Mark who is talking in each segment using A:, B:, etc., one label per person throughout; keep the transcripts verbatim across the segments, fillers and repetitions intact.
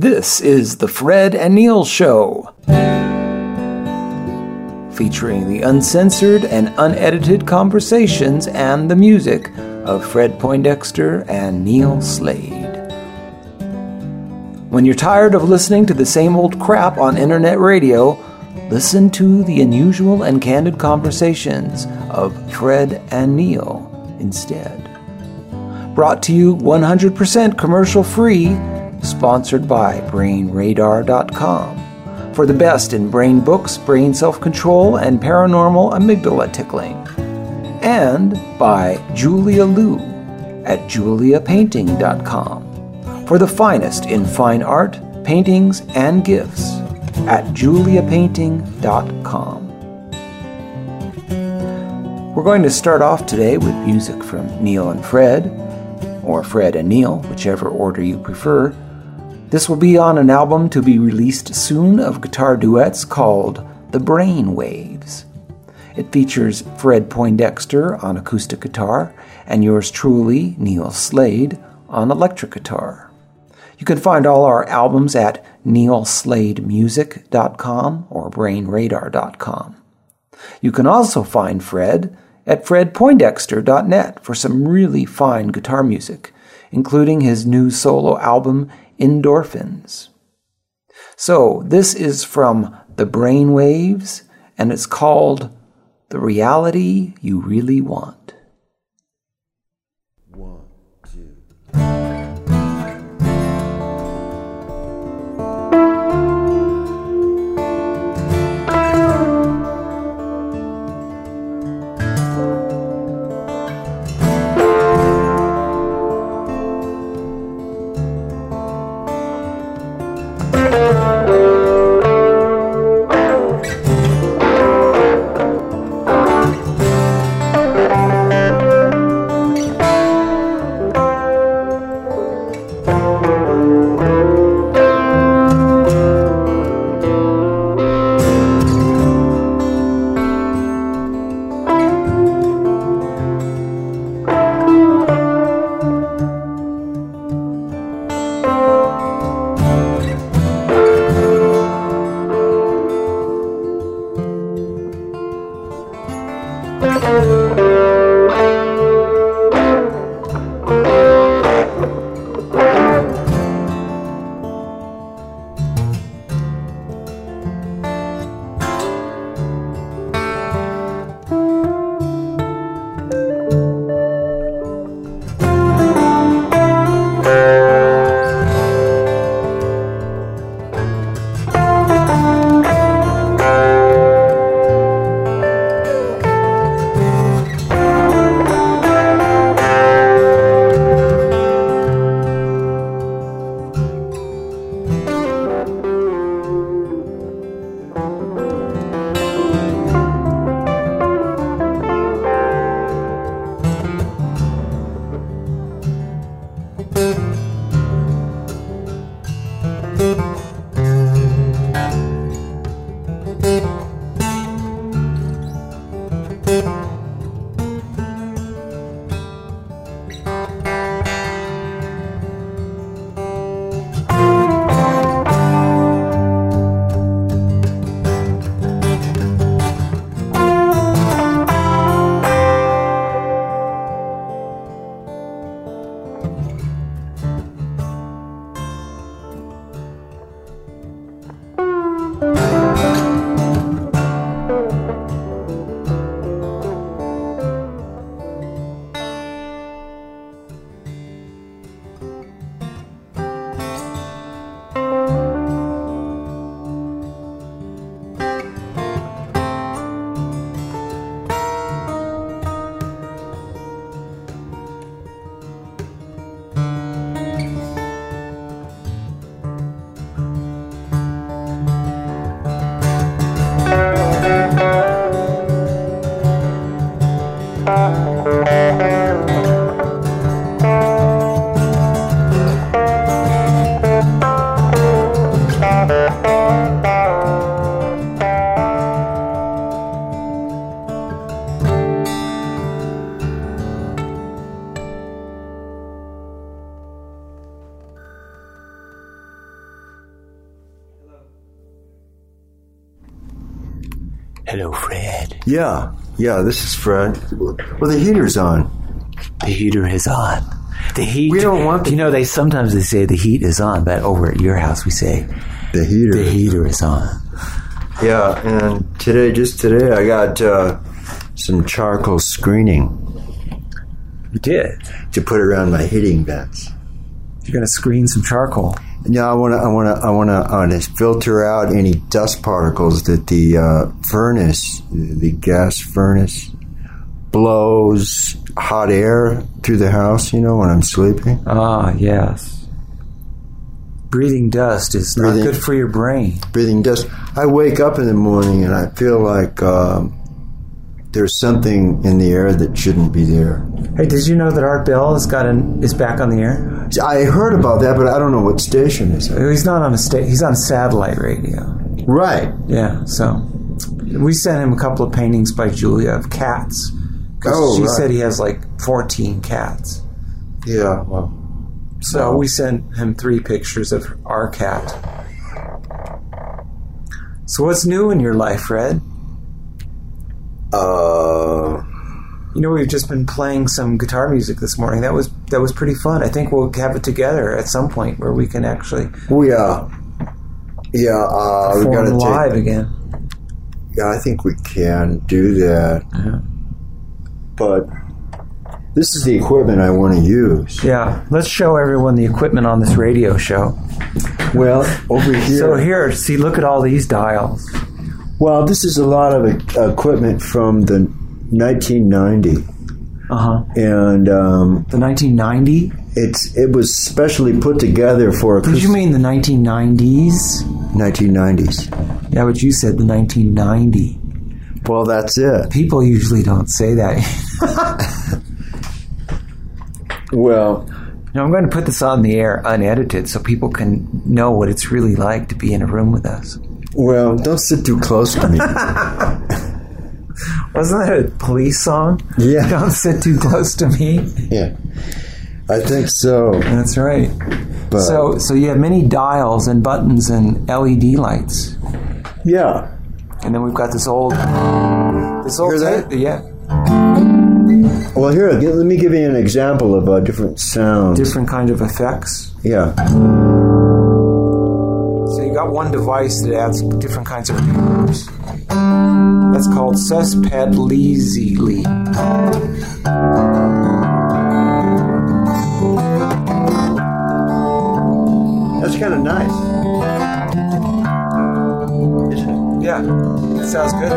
A: This is the Fred and Neil Show, featuring the uncensored and unedited conversations and the music of Fred Poindexter and Neil Slade. When you're tired of listening to the same old crap on internet radio, listen to the unusual and candid conversations of Fred and Neil instead. Brought to you one hundred percent commercial-free, sponsored by Brain Radar dot com for the best in brain books, brain self-control, and paranormal amygdala tickling. And by Julia Liu at Julia Painting dot com for the finest in fine art, paintings, and gifts at Julia Painting dot com. We're going to start off today with music from Neil and Fred, or Fred and Neil, whichever order you prefer. This will be on an album to be released soon of guitar duets called The Brain Waves. It features Fred Poindexter on acoustic guitar and yours truly, Neil Slade, on electric guitar. You can find all our albums at Neil Slade Music dot com or Brain Radar dot com. You can also find Fred at Fred Poindexter dot net for some really fine guitar music, including his new solo album, Endorphins. So, this is from The Brain Waves, and it's called The Reality You Really Want.
B: One, two.
A: Hello, Fred.
B: Yeah, yeah, this is Fred. Well, the heater's on.
A: The heater is on. The heat.
B: We don't want the
A: You know, they sometimes they say the heat is on, but over at your house we say
B: The heater.
A: the heater is on.
B: Yeah, and today, just today, I got uh, some charcoal screening
A: You did.
B: to put around my heating vents.
A: You're going to screen some charcoal.
B: Yeah, I want to. I want to. I want to. I want to filter out any dust particles that the uh, furnace, the gas furnace, blows hot air through the house. You know, when I'm sleeping.
A: Ah, yes. Breathing dust is not
B: Breathing-
A: good for your brain.
B: Breathing dust. I wake up in the morning and I feel like um, there's something in the air that shouldn't be there.
A: Hey, did you know that Art Bell has got an, is back on the air?
B: I heard about that, but I don't know what station is it.
A: He's not on a sta- He's on satellite radio.
B: Right.
A: Yeah, so we sent him a couple of paintings by Julia of cats. 'Cause
B: Oh,
A: she
B: right.
A: said he has like fourteen cats.
B: Yeah. Well.
A: So we sent him three pictures of our cat. So what's new in your life, Fred?
B: Uh.
A: You know, we've just been playing some guitar music this morning. That was that was pretty fun. I think we'll have it together at some point where we can actually
B: We uh. Yeah. Uh. We
A: perform
B: gotta
A: live
B: take.
A: again.
B: Yeah, I think we can do that.
A: Yeah.
B: But this is the equipment I want to use.
A: Yeah, let's show everyone the equipment on this radio show.
B: Well, over here.
A: So here, see, look at all these dials.
B: Well, this is a lot of e- equipment from the nineteen ninety,
A: Uh-huh.
B: and um,
A: The nineteen ninety?
B: it's it was specially put together for a
A: Did you mean the nineteen nineties?
B: nineteen nineties.
A: Yeah, but you said the nineteen ninety.
B: Well, that's it.
A: People usually don't say that.
B: Well,
A: Now, I'm going to put this on the air unedited so people can know what it's really like to be in a room with us.
B: well, don't sit too close to me.
A: Wasn't that a police song?
B: Yeah.
A: Don't sit too close to me.
B: Yeah, I think so.
A: That's right.
B: But
A: So, so you have many dials and buttons and L E D lights.
B: yeah,
A: And then we've got this old, this old
B: Hear that?
A: tape. Yeah,
B: well, here, g- let me give you an example of uh, different sounds.
A: different kind of effects.
B: Yeah.
A: So you got one device that adds different kinds of reverbs. That's called Suspedlizili.
B: That's kind of nice. Isn't it?
A: Yeah, that sounds good.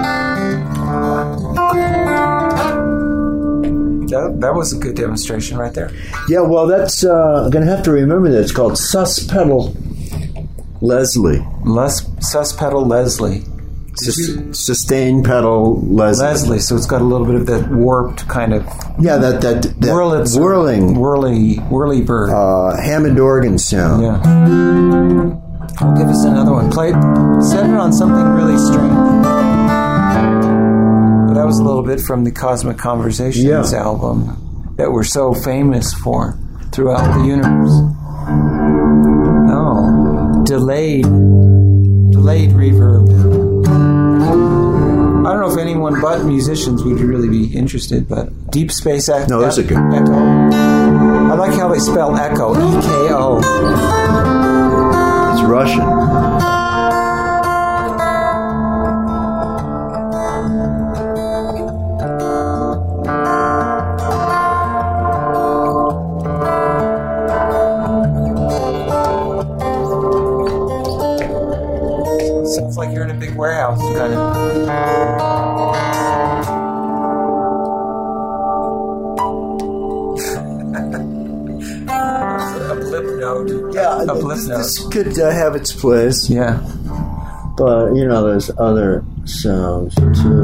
A: That, that was a good demonstration right there.
B: Yeah, well, that's, uh, I'm going to have to remember that. It's called sus pedal Leslie.
A: Les, Suspedal Leslie.
B: Sus- sustain pedal Leslie.
A: Leslie, so it's got a little bit of that warped kind of
B: Yeah, that, that, that
A: Wurlitzer,
B: whirling
A: whirly, whirly bird.
B: uh, Hammond organ sound.
A: Yeah. Oh, give us another one. Play, set it on something really strange. But that was a little bit from the Cosmic Conversations
B: Yeah.
A: album that we're so famous for throughout the universe. Oh, delayed, delayed reverb. I don't know if anyone but musicians would really be interested, but Deep Space Echo.
B: No, that's a good-
A: Echo. I like how they spell echo, E K O.
B: It's Russian.
A: Sounds like you're in a big warehouse, kind of. A blip note.
B: Yeah,
A: a blip
B: this,
A: note.
B: this could uh, have its place,
A: Yeah.
B: but you know, there's other sounds too.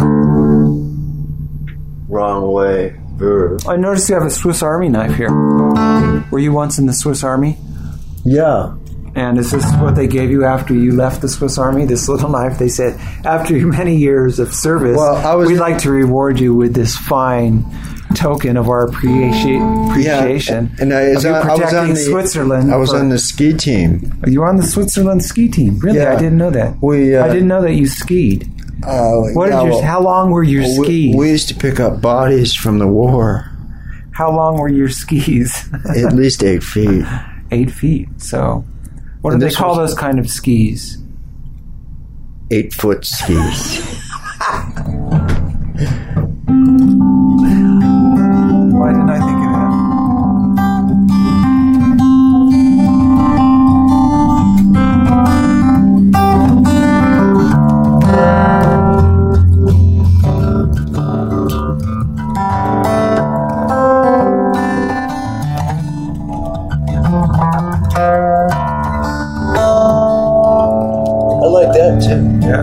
B: Wrong way, verb.
A: I noticed you have a Swiss Army knife here. Were you once in the Swiss Army?
B: Yeah,
A: And is this what they gave you after you left the Swiss Army? This little knife? They said, after your many years of service,
B: Well, I was-
A: we'd like to reward you with this fine token of our appreci- appreciation
B: yeah. And I,
A: of you
B: I, I was
A: protecting
B: on the
A: Switzerland.
B: I was
A: for-
B: on the ski team.
A: You were on the Switzerland ski team. Really?
B: Yeah.
A: I didn't know that.
B: We, uh,
A: I didn't know that you skied.
B: Uh,
A: What
B: yeah,
A: did your,
B: well,
A: how long were your
B: we,
A: skis?
B: we used to pick up bodies from the war.
A: How long were your skis?
B: At least eight feet.
A: Eight feet. So, what
B: And
A: do they
B: this
A: call
B: was-
A: those kind of skis?
B: Eight foot skis.
A: Why didn't I think of that?
B: I like that too.
A: Yeah.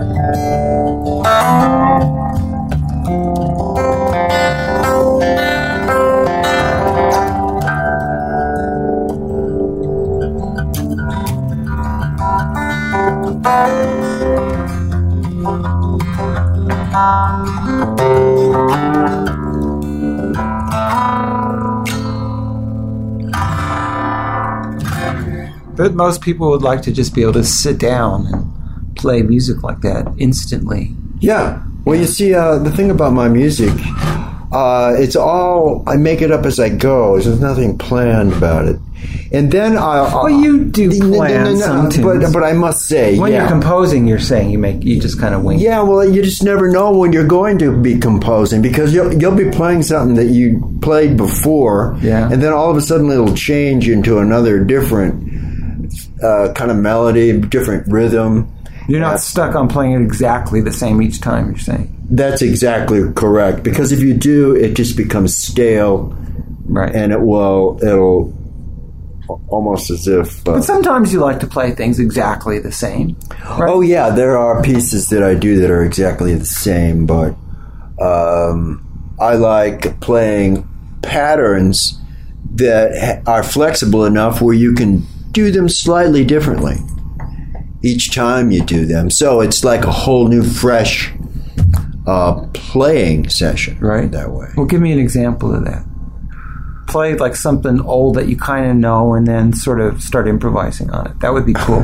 A: But most people would like to just be able to sit down and play music like that instantly.
B: Yeah. Well, you see, uh, the thing about my music, uh, it's all, I make it up as I go. There's nothing planned about it. And then I...
A: Well, you do plan some tunes.
B: But, but I must say,
A: When
B: yeah.
A: you're composing, you're saying you make you just kind of wing.
B: Yeah, well, you just never know when you're going to be composing because you'll you'll be playing something that you played before,
A: Yeah.
B: and then all of a sudden it'll change into another different uh, kind of melody, different rhythm.
A: You're not
B: Uh,
A: stuck on playing it exactly the same each time, you're saying.
B: That's exactly correct because if you do, it just becomes stale,
A: Right.
B: and it will it'll almost as if. Uh,
A: But sometimes you like to play things exactly the same. Right?
B: Oh yeah, there are pieces that I do that are exactly the same, but um, I like playing patterns that ha- are flexible enough where you can do them slightly differently each time you do them. So it's like a whole new, fresh uh, playing session,
A: Right.
B: That way.
A: Well, give me an example of that. Play like something old that you kind of know and then sort of start improvising on it. That would be cool.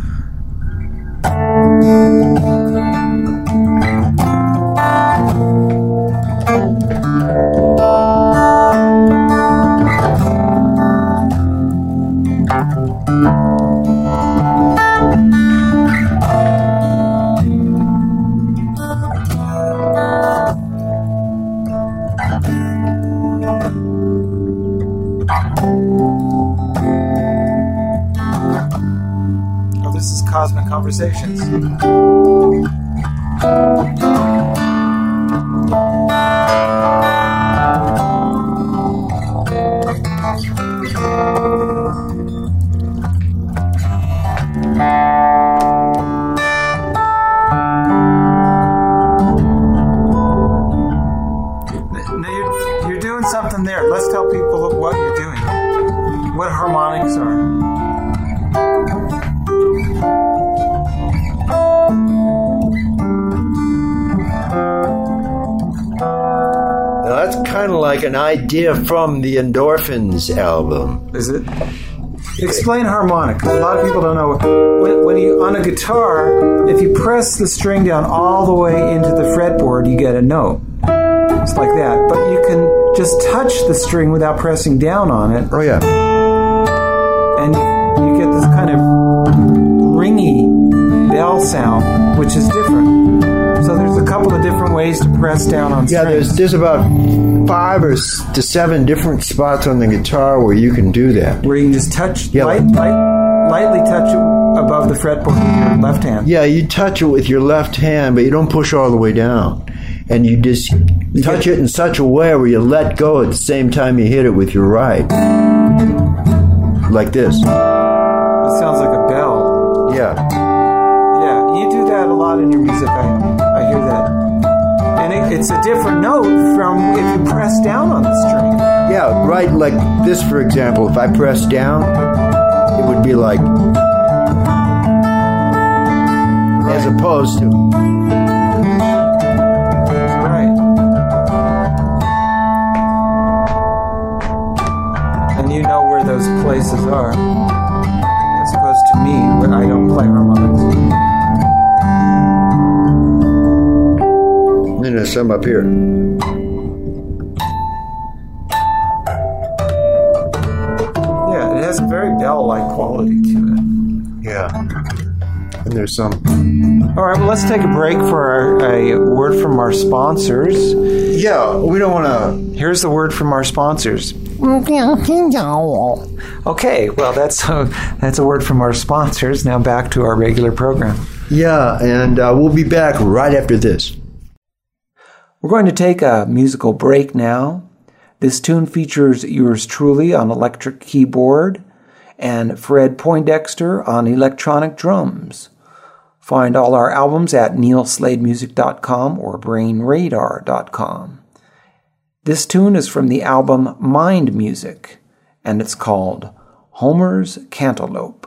A: Oh, this is Cosmic Conversations. Now you're, you're doing something there. Let's tell people what you're doing. What harmonics are.
B: Now that's kind of like an idea from the Endorphins album.
A: Is it? Explain harmonic, 'cause a lot of people don't know. When, when you on a guitar, if you press the string down all the way into the fretboard, you get a note. It's like that. But you can just touch the string without pressing down on it,
B: Oh yeah.
A: and you get this kind of ringy bell sound, which is different. So there's a couple of different ways to press down on
B: Yeah,
A: strings.
B: there's there's about five or s- to seven different spots on the guitar where you can do that.
A: where you can just touch,
B: Yeah,
A: light,
B: like-
A: light, lightly touch it above the fretboard with your left hand.
B: Yeah, you touch it with your left hand, but you don't push all the way down. And you just touch it in such a way where you let go at the same time you hit it with your right. Like this.
A: It sounds like a bell.
B: Yeah.
A: Yeah, you do that a lot in your music. I, I hear that. And it, it's a different note from if you press down on the string.
B: Yeah, right, like this, for example. If I press down, it would be like... As opposed to...
A: Right. And you know where those places are. As opposed to me, when I don't play harmonics.
B: some up here.
A: Yeah, it has a very bell-like quality to it.
B: Yeah. And there's some.
A: All right, well, let's take a break for our, a word from our sponsors.
B: Yeah, we don't want to.
A: Here's the word from our sponsors. Okay, well, that's a, that's a word from our sponsors. Now back to our regular program.
B: Yeah, and uh, we'll be back right after this.
A: We're going to take a musical break now. This tune features yours truly on electric keyboard and Fred Poindexter on electronic drums. Find all our albums at neil slade music dot com or brain radar dot com. This tune is from the album Mind Music, and it's called Homer's Cantaloupe.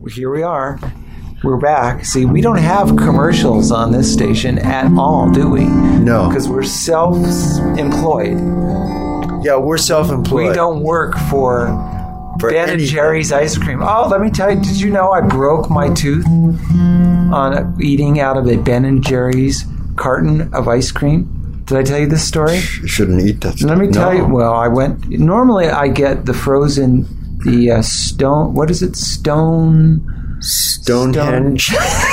A: here we are. We're back. See, we don't have commercials on this station at all, do we?
B: No.
A: Because we're self-employed.
B: Yeah, we're self-employed.
A: We don't work for,
B: for
A: Ben and
B: anything.
A: Jerry's ice cream. Oh, let me tell you, did you know I broke my tooth on eating out of a Ben and Jerry's carton of ice cream? Did I tell you this story?
B: You shouldn't eat that stuff.
A: Let me tell
B: No.
A: you. Well, I went. Normally, I get the frozen, the uh, stone. What is it? Stone.
B: Stonehenge.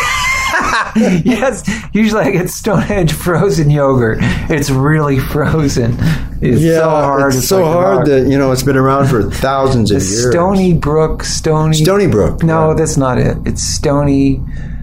A: Yes. Usually, I get Stonehenge frozen yogurt. It's really frozen. It's
B: Yeah,
A: so hard.
B: it's, so
A: like a
B: hard
A: rock.
B: that, you know, it's been around for thousands of
A: The
B: years.
A: Stony Brook, Stony.
B: Stony Brook.
A: No,
B: yeah.
A: that's not it. It's Stony,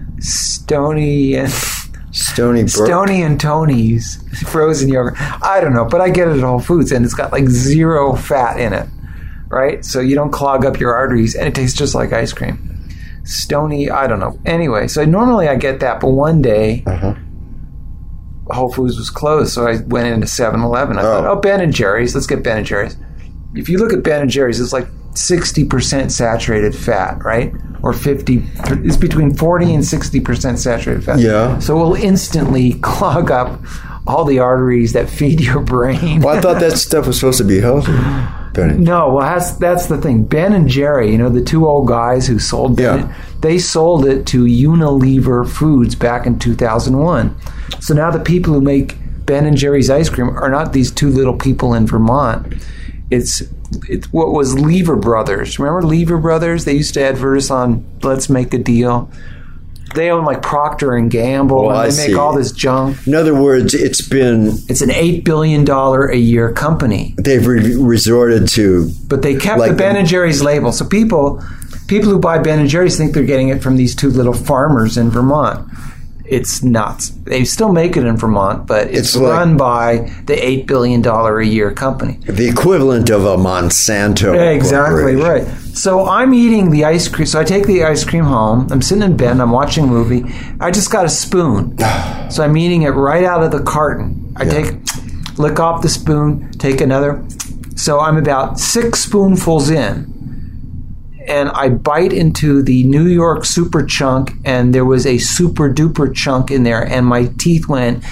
A: Stony and
B: Stony Brook.
A: Stony and Tony's frozen yogurt. I don't know, but I get it at Whole Foods, and it's got like zero fat in it, right? So you don't clog up your arteries, and it tastes just like ice cream. Stony, I don't know. Anyway, so normally I get that, but one day
B: Uh-huh.
A: Whole Foods was closed, so I went into seven eleven. I
B: Oh.
A: thought, oh, Ben and Jerry's, let's get Ben and Jerry's. If you look at Ben and Jerry's, it's like sixty percent saturated fat, right? Or fifty, it's between forty and sixty percent saturated fat.
B: Yeah.
A: So it will instantly clog up all the arteries that feed your brain.
B: Well, I thought that stuff was supposed to be healthy. Benny.
A: No, well, that's that's the thing. Ben and Jerry, you know, the two old guys who sold Ben,
B: Yeah.
A: they sold it to Unilever Foods back in two thousand one. So now the people who make Ben and Jerry's ice cream are not these two little people in Vermont. It's it's what was Lever Brothers. Remember Lever Brothers? They used to advertise on Let's Make a Deal. They own like Procter and Gamble,
B: Well,
A: and
B: I
A: they make
B: see.
A: all this junk.
B: In other words, it's been,
A: It's an eight billion dollars a year company.
B: they've re- resorted to,
A: But they kept
B: Like
A: the Ben
B: the-
A: and Jerry's label. So people people who buy Ben and Jerry's think they're getting it from these two little farmers in Vermont. It's nuts. They still make it in Vermont, but it's,
B: It's like-
A: run by the eight billion dollars a year company.
B: the equivalent of a Monsanto.
A: Exactly
B: corporation.
A: right. So I'm eating the ice cream. So I take the ice cream home. I'm sitting in bed. I'm watching a movie. I just got a spoon. So I'm eating it right out of the carton. I take, lick off the spoon, take another. So I'm about six spoonfuls in. And I bite into the New York Super Chunk, and there was a Super Duper Chunk in there, and my teeth went,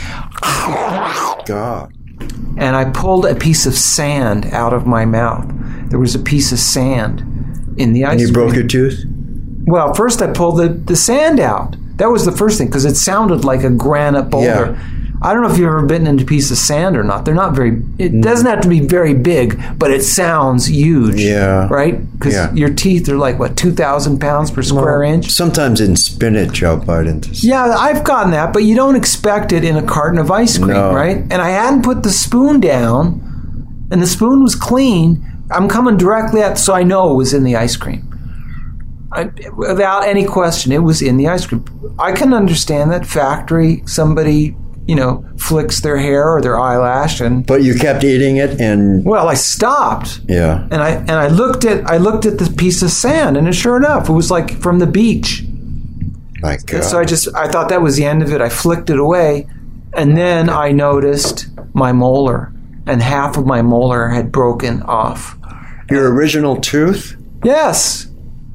B: God.
A: and I pulled a piece of sand out of my mouth. There was a piece of sand in the ice
B: And you
A: cream.
B: broke your tooth?
A: Well, first I pulled the, the sand out. That was the first thing, because it sounded like a granite boulder.
B: Yeah.
A: I don't know if you've ever bitten into a piece of sand or not. They're not very, it doesn't have to be very big, but it sounds huge.
B: Yeah.
A: Right? Because
B: Yeah.
A: your teeth are like, what, two thousand pounds per square inch?
B: Sometimes in spinach, I'll bite into some.
A: Yeah, I've gotten that, but you don't expect it in a carton of ice cream,
B: No.
A: right? And I hadn't put the spoon down, and the spoon was clean. I'm coming directly at, so I know it was in the ice cream. I, without any question, it was in the ice cream. I can understand that factory, somebody, you know, flicks their hair or their eyelash, and
B: But you kept eating it, and
A: well, I stopped.
B: yeah.
A: And I and I looked at I looked at this piece of sand, and sure enough, it was like from the beach.
B: My God.
A: And so I just I thought that was the end of it. I flicked it away, and then I noticed my molar, and half of my molar had broken off.
B: Your original tooth?
A: Yes,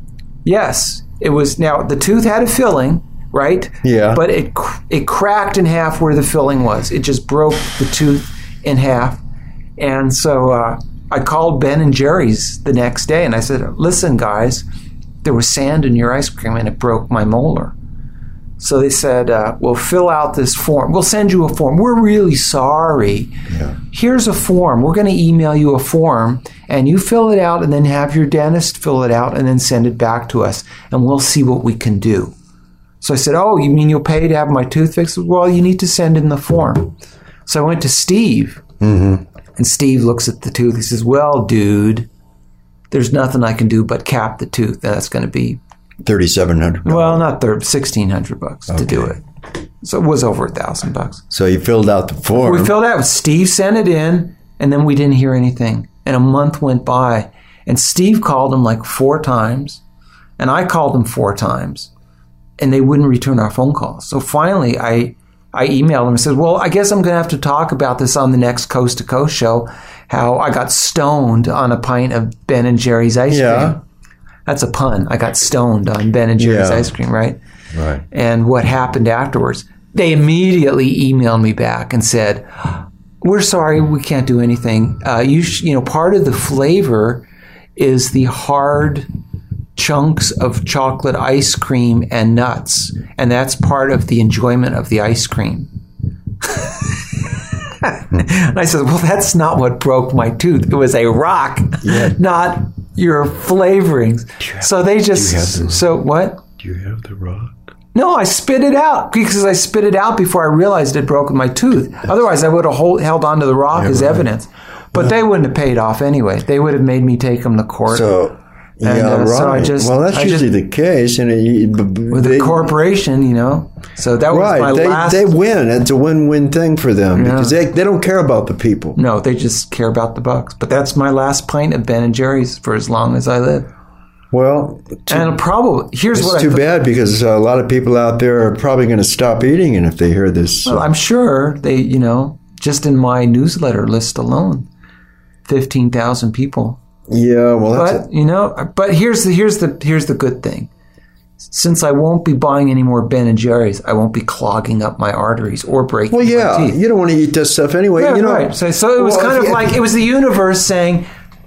A: yes, it was. Now the tooth had a filling, right?
B: Yeah.
A: But it cr- it cracked in half where the filling was. It just broke the tooth in half, and so uh, I called Ben and Jerry's the next day, and I said, "Listen, guys, there was sand in your ice cream, and it broke my molar." So they said, uh, "We'll fill out this form. We'll send you a form. We're really sorry.
B: Yeah.
A: Here's a form. We're going to email you a form, and you fill it out, and then have your dentist fill it out, and then send it back to us, and we'll see what we can do." So I said, "Oh, you mean you'll pay to have my tooth fixed?" "Well, you need to send in the form." So I went to Steve,
B: Mm-hmm.
A: and Steve looks at the tooth. He says, "Well, dude, there's nothing I can do but cap the tooth. That's going to be,
B: thirty-seven hundred dollars.
A: well, not thir- sixteen hundred bucks to do it." So it was over a thousand bucks.
B: So you filled out the form.
A: We filled out. Steve sent it in, and then we didn't hear anything. And a month went by, and Steve called him like four times, and I called him four times, and they wouldn't return our phone calls. So finally, I I emailed him and said, "Well, I guess I'm going to have to talk about this on the next Coast to Coast show, how I got stoned on a pint of Ben and Jerry's ice
B: Yeah.
A: cream." That's a pun. I got stoned on Ben and Jerry's
B: Yeah.
A: ice cream, right?
B: Right.
A: And what happened afterwards? They immediately emailed me back and said, "We're sorry, we can't do anything. Uh, you, sh- you know, part of the flavor is the hard chunks of chocolate ice cream and nuts, and that's part of the enjoyment of the ice cream." And I said, "Well, that's not what broke my tooth. It was a rock,
B: Yeah.
A: not your flavorings."
B: have-
A: so they just
B: do you have the-
A: so what?
B: Do you have the rock?
A: No, I spit it out because I spit it out before I realized it broken my tooth. Otherwise, I would have hold, held on to the rock
B: Yeah,
A: as
B: right.
A: evidence. But
B: Well-
A: they wouldn't have paid off anyway. They would have made me take them to court.
B: So,
A: And,
B: yeah,
A: uh,
B: right.
A: so I just-
B: well, that's
A: I
B: usually
A: just-
B: the case. And it, b- b-
A: with
B: they,
A: a corporation, you know. So that was my
B: right, they,
A: last.
B: they win. It's a win-win thing for them
A: Yeah.
B: because they, they don't care about the people.
A: no, they just care about the bucks. But that's my last pint of Ben and Jerry's for as long as I live.
B: Well, too,
A: And probably here's
B: it's
A: what
B: too
A: I th-
B: bad because a lot of people out there are probably going to stop eating it if they hear this.
A: Well, I'm sure they, you know, just in my newsletter list alone, fifteen thousand people.
B: yeah, well, that's
A: But you know, but here's the here's the here's the good thing. Since I won't be buying any more Ben and Jerry's, I won't be clogging up my arteries or breaking
B: well, yeah.
A: my teeth.
B: You don't want to eat this stuff anyway.
A: Yeah,
B: you know,
A: right. So, so it was
B: well,
A: kind
B: if
A: of
B: you-
A: like it was the universe saying,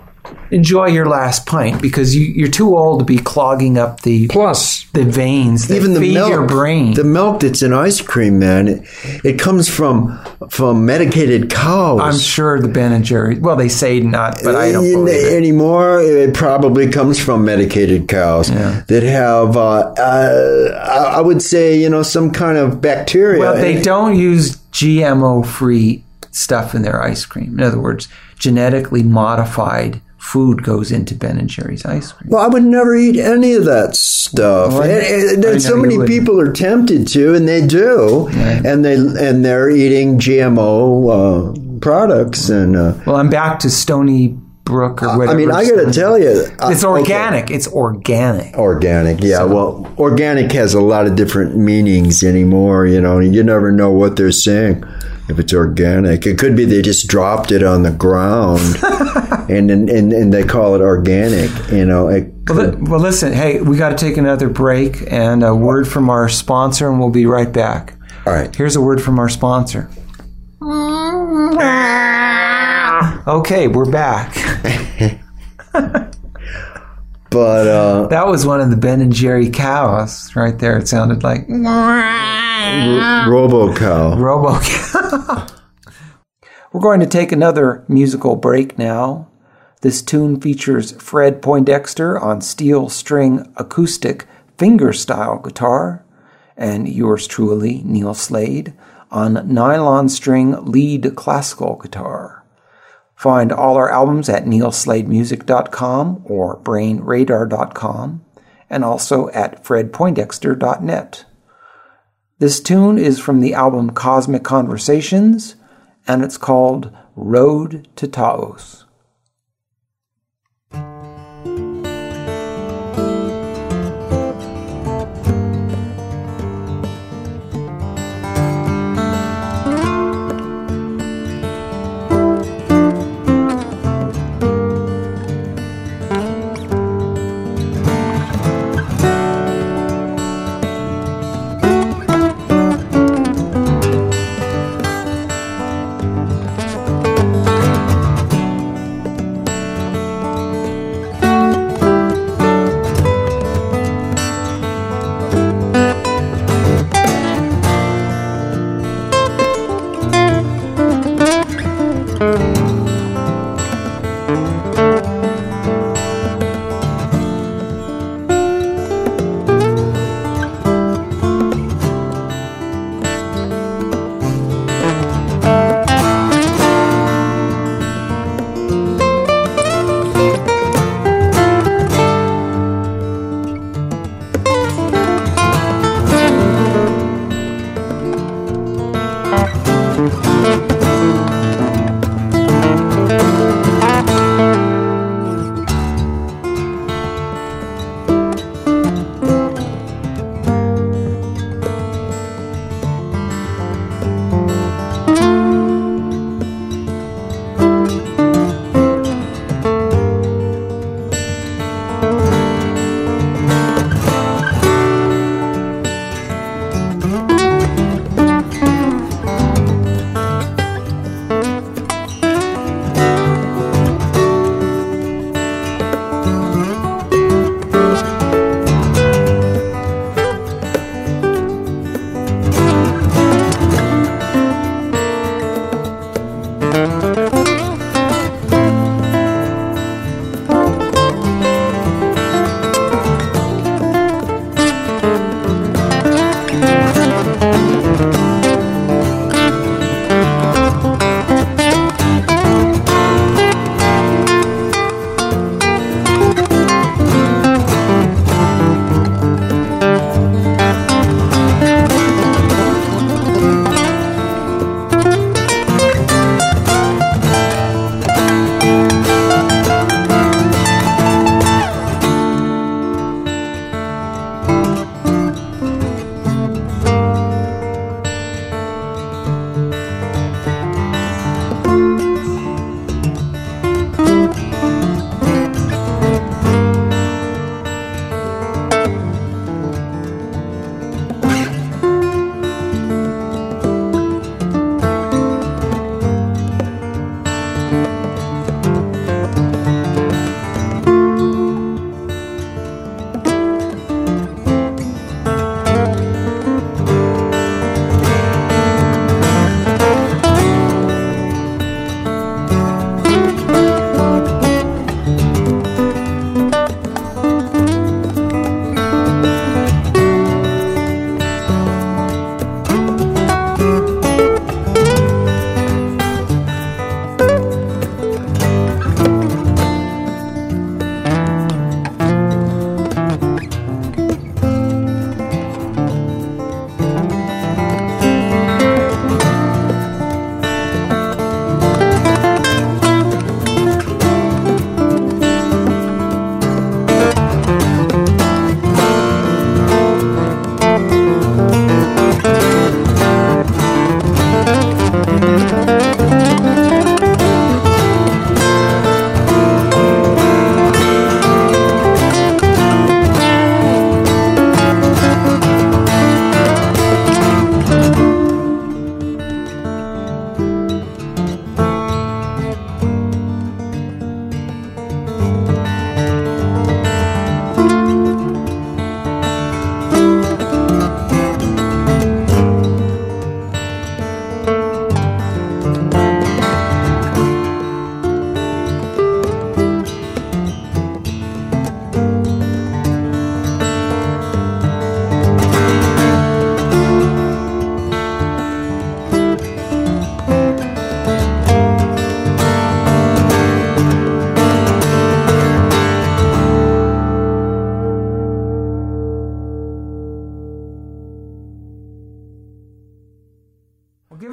A: "Enjoy your last pint because you, you're too old to be clogging up the
B: plus
A: the veins that
B: even the
A: feed
B: milk,
A: your brain."
B: the milk that's in ice cream, man, it, it comes from from medicated cows.
A: I'm sure the Ben and Jerry. Well, they say not, but I don't
B: You-
A: believe it.
B: anymore. It probably comes from medicated cows
A: Yeah.
B: that have, uh, uh, I I would say, you know, some kind of bacteria.
A: Well, they don't use G M O-free stuff in their ice cream. In other words, genetically modified food goes into Ben and Jerry's ice cream.
B: Well, I would never eat any of that stuff.
A: Well, I-
B: And- and
A: I know
B: so
A: you
B: many
A: wouldn't.
B: people are tempted to, and they do,
A: Right.
B: and they and they're eating G M O uh, products. And uh,
A: Well, I'm back to Stony Brook or whatever.
B: I mean, I got to
A: Stony-
B: tell you,
A: It's
B: uh, okay.
A: organic. It's organic.
B: Organic, yeah. Well, organic has a lot of different meanings anymore. You know, you never know what they're saying if it's organic. It could be they just dropped it on the ground, and, and and and they call it organic. You know, it
A: Well, li- well, listen. Hey, we got to take another break and a word from our sponsor, and we'll be right back.
B: all right.
A: Here's a word from our sponsor. Okay, we're back.
B: But uh,
A: That was one of the Ben and Jerry cows right there. It sounded like
B: RoboCow.
A: Robo. We're going to take another musical break now. This tune features Fred Poindexter on steel string acoustic fingerstyle guitar, and yours truly, Neil Slade, on nylon string lead classical guitar. Find all our albums at neil slade music dot com or brain radar dot com, and also at fred poindexter dot net. This tune is from the album Cosmic Conversations, and it's called Road to Taos.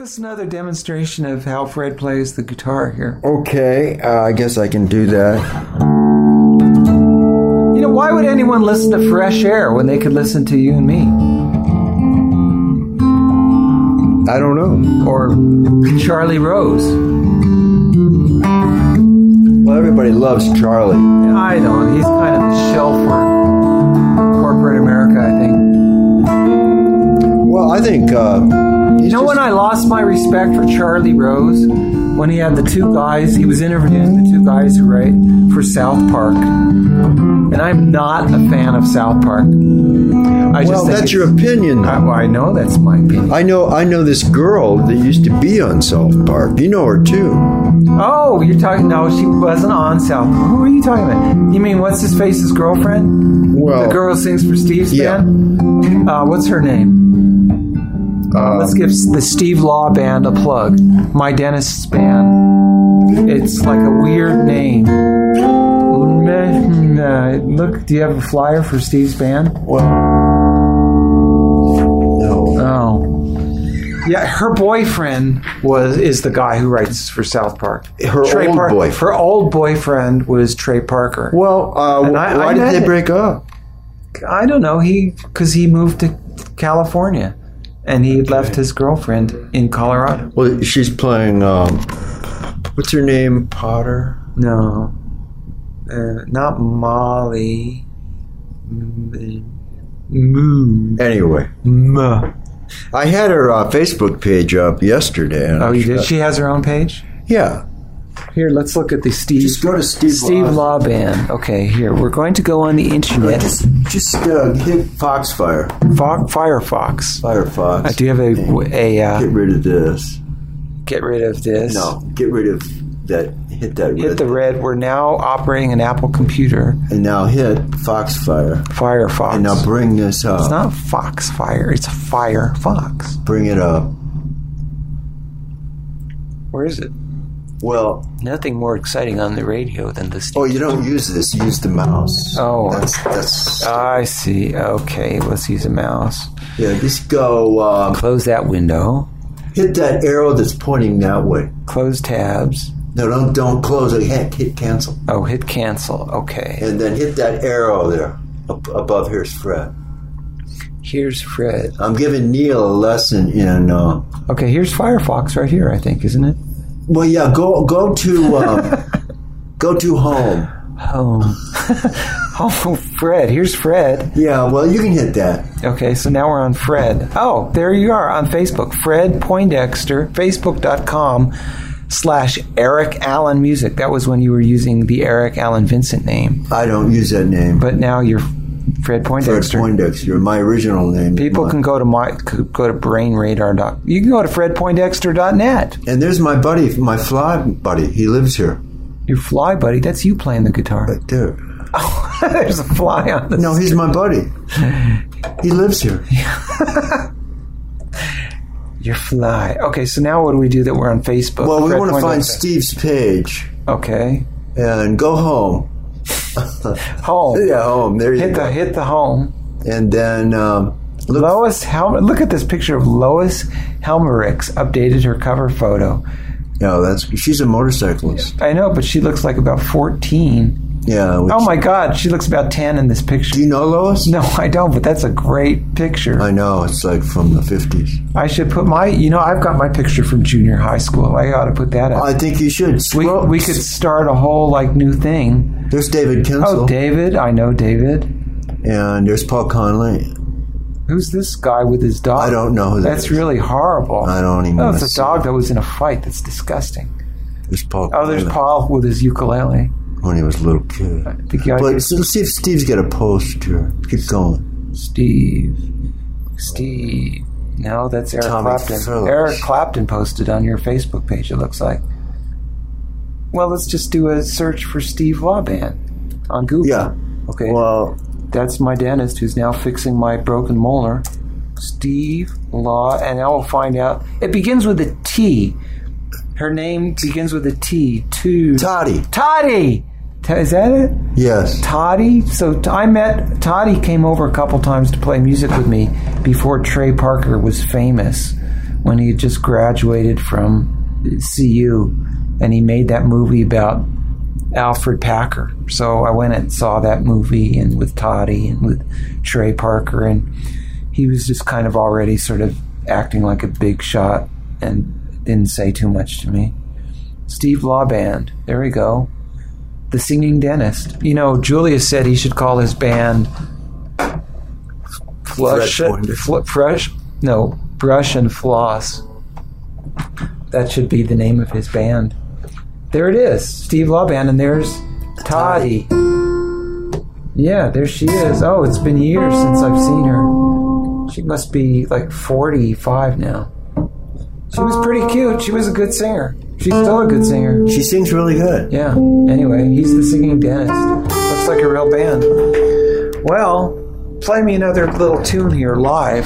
A: us another demonstration of how Fred plays the guitar here.
B: Okay, uh, I guess I can do that.
A: You know, why would anyone listen to Fresh Air when they could listen to you and me?
B: I don't know.
A: Or Charlie Rose.
B: Well, everybody loves Charlie.
A: I don't. He's kind of a shell for corporate America, I think.
B: Well, I think... Uh,
A: you know when I lost my respect for Charlie Rose? When he had the two guys, he was interviewing the two guys who write for South Park. And I'm not a fan of South Park. I just
B: well,
A: think
B: that's your opinion.
A: I, well, I know that's my opinion.
B: I know I know this girl that used to be on South Park. You know her, too.
A: Oh, you're talking... No, she wasn't on South Park. Who are you talking about? You mean What's-His-Face's girlfriend?
B: Well...
A: The girl who sings for Steve's
B: yeah.
A: band? Uh, what's her name?
B: Um,
A: Let's give the Steve Law Band a plug. My Dentist's Band. It's like a weird name. Uh, look, do you have a flyer for Steve's band?
B: Well, no.
A: Oh, yeah. Her boyfriend was is the guy who writes for South Park.
B: Her
A: Trey
B: old
A: Par-
B: boyfriend.
A: Her old boyfriend was Trey Parker.
B: Well, uh,
A: And I-
B: why
A: I
B: did
A: met
B: they
A: it.
B: break up?
A: I don't know. He because he moved to California, and he left his girlfriend in Colorado.
B: Well, she's playing. Um, what's her name? Potter.
A: No, uh, not Molly. Moo.
B: Anyway,
A: Muh.
B: I had her uh, Facebook page up yesterday. And
A: Oh, you
B: she-
A: did? She has her own page?
B: Yeah.
A: Here, let's look at the Steve.
B: Just go to Steve
A: Steve
B: Law.
A: Law Band. Okay, here we're going to go on the internet.
B: Just, just uh, hit Foxfire.
A: Fo- Firefox.
B: Firefox.
A: Uh, do you have a a uh,
B: Get rid of this.
A: get rid of this?
B: No, get rid of that. Hit that.
A: Hit
B: red.
A: the red. We're now operating an Apple computer.
B: And now hit Foxfire.
A: Firefox.
B: And now bring this up.
A: It's not Foxfire. It's Firefox.
B: Bring it up.
A: Where is it?
B: Well,
A: Nothing more exciting on the radio than the Steve.
B: oh, you don't use this. Use the mouse.
A: Oh.
B: that's that's.
A: I see. Okay, let's use a mouse.
B: yeah, just go. Um,
A: Close that window.
B: hit that arrow that's pointing that way.
A: Close tabs.
B: No, don't don't close it. Hit, hit cancel,
A: Oh, hit cancel. Okay.
B: and then hit that arrow there up above. Here's Fred.
A: Here's Fred.
B: I'm giving Neil a lesson in. Uh,
A: Okay, here's Firefox right here, I think, isn't it?
B: well, yeah, go go to um, go to home.
A: Home. Oh, Fred. Here's Fred.
B: Yeah, well, you can hit that.
A: Okay, so now we're on Fred. Oh, there you are on Facebook. Fred Poindexter, facebook.com slash Eric Allen Music. That was when you were using the Eric Allen Vincent name.
B: I don't use that name.
A: But now you're Fred
B: Fred
A: Poindexter.
B: Poindexter, my original name.
A: People
B: my,
A: can go to my could go to brain radar dot You can go to fred poindexter dot net.
B: And there's my buddy, my fly buddy. He lives here.
A: Your fly buddy, that's you playing the guitar.
B: Right there.
A: Oh, there's a fly on the
B: No, he's my buddy. He lives here.
A: Your fly. Okay, so now what do we do that we're on Facebook?
B: Well, we
A: Fred
B: want to find
A: Poindexter.
B: Steve's page
A: Okay.
B: and go home.
A: Home.
B: Yeah, home. There you
A: Hit
B: go.
A: the hit the home.
B: And then um, look.
A: Lois Hel- look at this picture of Lois Helmerich updated her cover photo.
B: No, that's she's a motorcyclist.
A: I know, but she looks like about fourteen.
B: Yeah. Which,
A: Oh my God, she looks about ten in this picture.
B: Do you know Lois?
A: No, I don't, but that's a great picture.
B: I know. It's like from the fifties.
A: I should put my, you know, I've got my picture from junior high school. I ought to put that up.
B: I think you should.
A: We,
B: Scroll-
A: we could start a whole, like, new thing.
B: There's David Kinsel.
A: Oh, David. I know David.
B: And there's Paul Conley.
A: Who's this guy with his dog?
B: I don't know who that
A: That's
B: is.
A: really horrible.
B: I don't even
A: Oh,
B: wanna
A: it's a
B: see
A: dog
B: it.
A: that was in a fight. That's disgusting.
B: There's Paul
A: Oh, there's
B: Conley
A: Paul with his ukulele.
B: when he was a little kid.
A: I think you ought
B: But
A: to
B: so let's see if Steve's got a post here. Keep going.
A: Steve. Steve. No, that's Eric
B: Tommy
A: Clapton.
B: Phillips.
A: Eric Clapton posted on your Facebook page, it looks like. Well, let's just do a search for Steve Law Band on Google.
B: Yeah.
A: Okay.
B: Well,
A: That's my dentist who's now fixing my broken molar. Steve Law, and now we'll find out. It begins with a T. Her name begins with a T. Two.
B: Toddy.
A: Toddy! T- Is that it?
B: Yes.
A: Toddy? So t- I met, Toddy came over a couple times to play music with me before Trey Parker was famous. when he had just graduated from C U, and he made that movie about Alfred Packer. So I went and saw that movie, and with Toddy and with Trey Parker, and he was just kind of already sort of acting like a big shot and didn't say too much to me. Steve Law Band, there we go. The Singing Dentist. You know, Julia said he should call his band Flush, fl- Fresh, no, Brush and Floss. That should be the name of his band. There it is, Steve Law Band, and there's Toddy. Yeah, there she is. Oh, it's been years since I've seen her. She must be like forty-five now. She was pretty cute. She was a good singer. She's still a good singer.
B: She sings really good.
A: Yeah. Anyway, he's the Singing Dentist. Looks like a real band. Well, play me another little tune here live.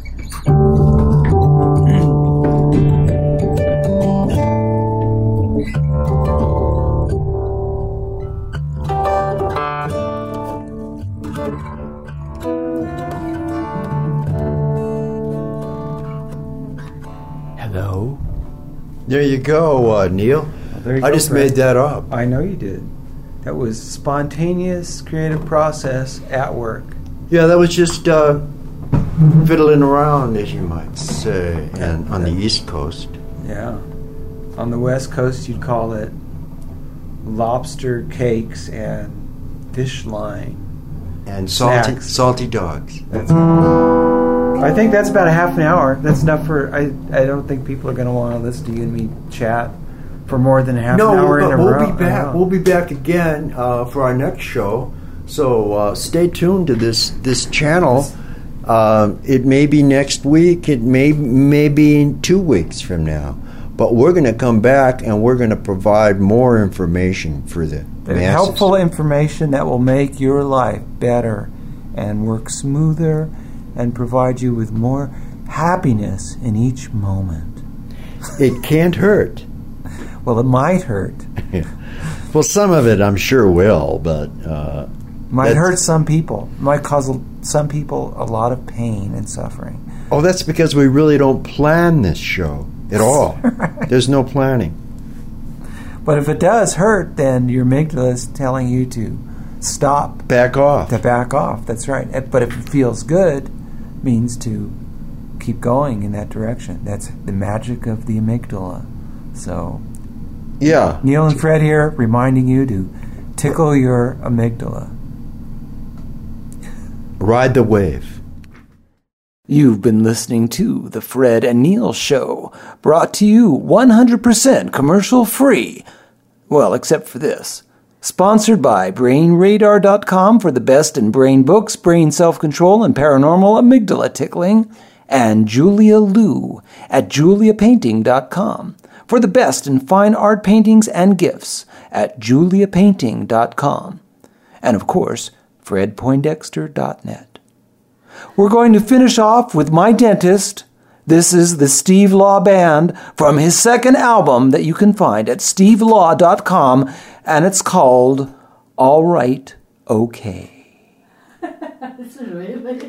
A: Hello?
B: There you go, uh, Neil.
A: Well, there you
B: I
A: go,
B: just
A: Fred.
B: made that up.
A: I know you did. That was spontaneous creative process at work.
B: Yeah, that was just uh, fiddling around, as you might say, and on the East Coast.
A: Yeah. On the West Coast, you'd call it lobster cakes and fish line.
B: And salty,
A: Snacks.
B: salty dogs.
A: That's, I think that's about a half an hour. That's enough for... I, I don't think people are going to want to listen to you and me chat for more than a half
B: no,
A: an hour in
B: but
A: a
B: we'll
A: row.
B: be back. We'll be back again uh, for our next show. So uh, stay tuned to this this channel. Uh, it may be next week. It may may be two weeks from now. But we're going to come back and we're going to provide more information for the masses.
A: Helpful information that will make your life better and work smoother and provide you with more happiness in each moment.
B: It can't hurt.
A: Well, it might hurt.
B: Well, some of it I'm sure will, but... Uh,
A: might hurt some people. Might cause some people a lot of pain and suffering.
B: Oh, that's because we really don't plan this show at all.
A: Right.
B: There's no planning.
A: But if it does hurt, then your amygdala is telling you to stop.
B: Back off.
A: To back off, that's right. But if it feels good, it means to keep going in that direction. That's the magic of the amygdala. So...
B: Yeah.
A: Neil and Fred here reminding you to tickle your amygdala.
B: Ride the wave.
A: You've been listening to The Fred and Neil Show, brought to you one hundred percent commercial free. Well, except for this. Sponsored by Brain Radar dot com for the best in brain books, brain self-control, and paranormal amygdala tickling, and Julia Liu at Julia Painting dot com. For the best in fine art paintings and gifts at Julia Painting dot com. And of course, Fred Poindexter dot net. We're going to finish off with my dentist. This is the Steve Law Band from his second album that you can find at Steve Law dot com, and it's called All Right, Okay.
C: This is really...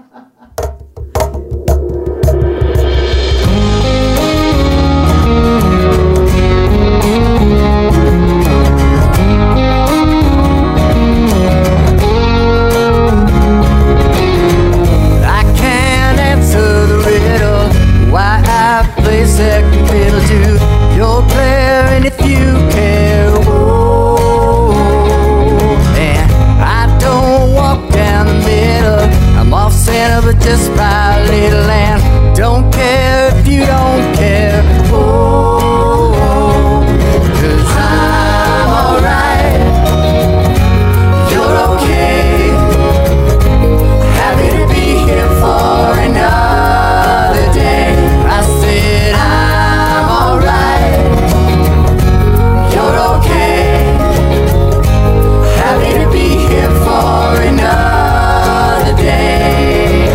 D: Why I play second fiddle to your player, and if you care, oh, and I don't walk down the middle, I'm off center, but just by a little, and don't care if you don't care, oh, 'cause I'm alright, you're okay, happy to be here for another day. I said I'm alright, you're okay, happy to be here for another day.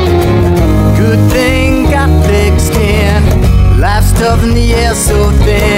D: Good thing got thick skin, life's tough in the air so thin.